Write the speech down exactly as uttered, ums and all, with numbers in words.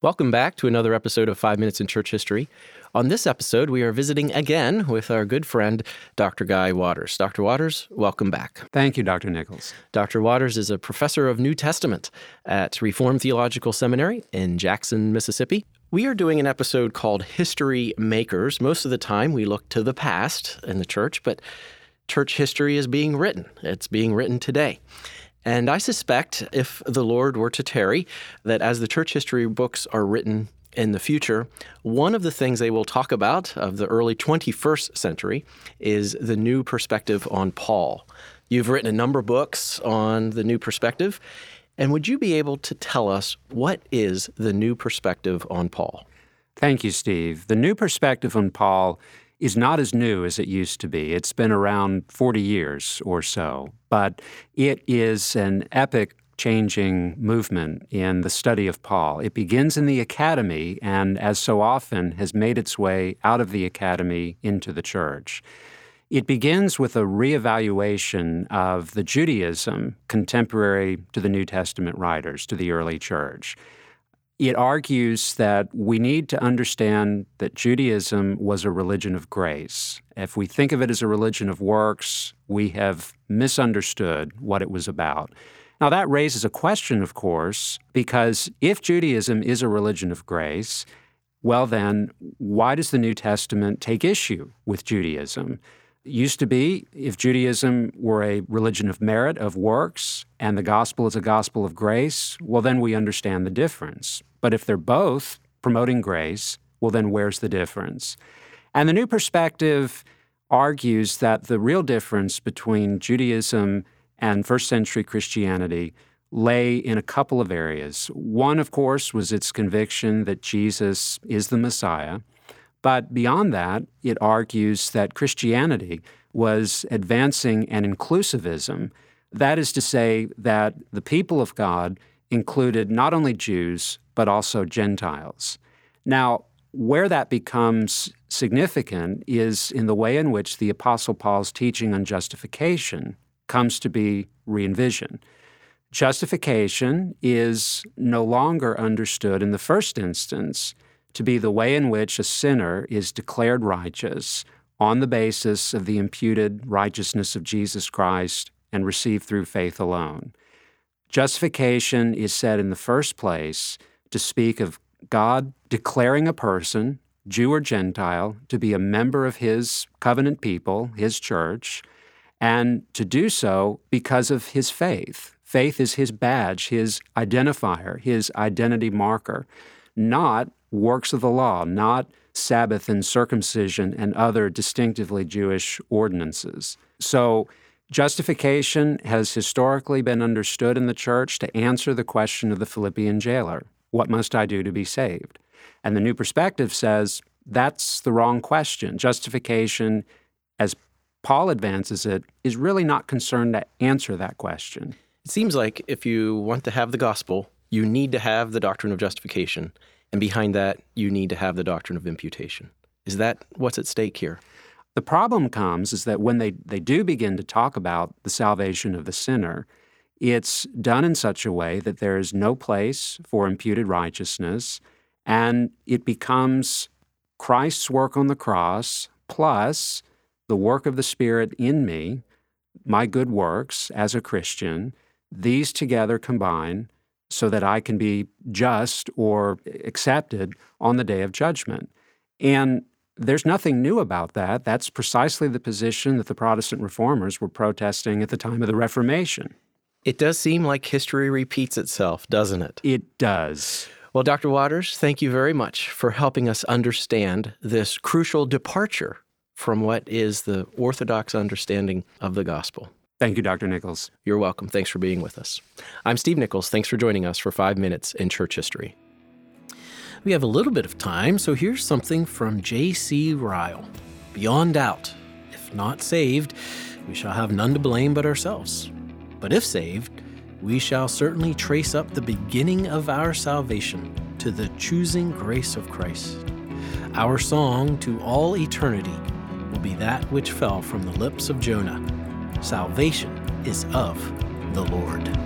Welcome back to another episode of Five Minutes in Church History. On this episode, we are visiting again with our good friend, Doctor Guy Waters. Doctor Waters, welcome back. Thank you, Doctor Nichols. Doctor Waters is a professor of New Testament at Reformed Theological Seminary in Jackson, Mississippi. We are doing an episode called History Makers. Most of the time, we look to the past in the church, but church history is being written. It's being written today. And I suspect, if the Lord were to tarry, that as the church history books are written in the future, one of the things they will talk about of the early twenty-first century is the new perspective on Paul. You've written a number of books on the new perspective, and would you be able to tell us what is the new perspective on Paul? Thank you, Steve. The new perspective on Paul is not as new as it used to be. It's been around forty years or so, but it is an epic-changing movement in the study of Paul. It begins in the academy and, as so often, has made its way out of the academy into the church. It begins with a reevaluation of the Judaism contemporary to the New Testament writers, to the early church. It argues that we need to understand that Judaism was a religion of grace. If we think of it as a religion of works, we have misunderstood what it was about. Now, that raises a question, of course, because if Judaism is a religion of grace, well then, why does the New Testament take issue with Judaism? It used to be, if Judaism were a religion of merit, of works, and the gospel is a gospel of grace, well, then we understand the difference. But if they're both promoting grace, well, then where's the difference? And the new perspective argues that the real difference between Judaism and first century Christianity lay in a couple of areas. One, of course, was its conviction that Jesus is the Messiah. But beyond that, it argues that Christianity was advancing an inclusivism. That is to say that the people of God included not only Jews, but also Gentiles. Now, where that becomes significant is in the way in which the Apostle Paul's teaching on justification comes to be re-envisioned. Justification is no longer understood in the first instance to be the way in which a sinner is declared righteous on the basis of the imputed righteousness of Jesus Christ and received through faith alone. Justification is said in the first place to speak of God declaring a person, Jew or Gentile, to be a member of His covenant people, His church, and to do so because of his faith. Faith is his badge, his identifier, his identity marker, not works of the law, not Sabbath and circumcision and other distinctively Jewish ordinances. So justification has historically been understood in the church to answer the question of the Philippian jailer, what must I do to be saved? And the new perspective says that's the wrong question. Justification, as Paul advances it, is really not concerned to answer that question. It seems like if you want to have the gospel, you need to have the doctrine of justification. And behind that, you need to have the doctrine of imputation. Is that what's at stake here? The problem comes is that when they, they do begin to talk about the salvation of the sinner, it's done in such a way that there is no place for imputed righteousness, and it becomes Christ's work on the cross plus the work of the Spirit in me, my good works as a Christian. These together combine so that I can be just or accepted on the day of judgment. And there's nothing new about that. That's precisely the position that the Protestant reformers were protesting at the time of the Reformation. It does seem like history repeats itself, doesn't it? It does. Well, Doctor Waters, thank you very much for helping us understand this crucial departure from what is the orthodox understanding of the gospel. Thank you, Doctor Nichols. You're welcome. Thanks for being with us. I'm Steve Nichols. Thanks for joining us for Five Minutes in Church History. We have a little bit of time, so here's something from J C Ryle. Beyond doubt, if not saved, we shall have none to blame but ourselves. But if saved, we shall certainly trace up the beginning of our salvation to the choosing grace of Christ. Our song to all eternity will be that which fell from the lips of Jonah. Salvation is of the Lord.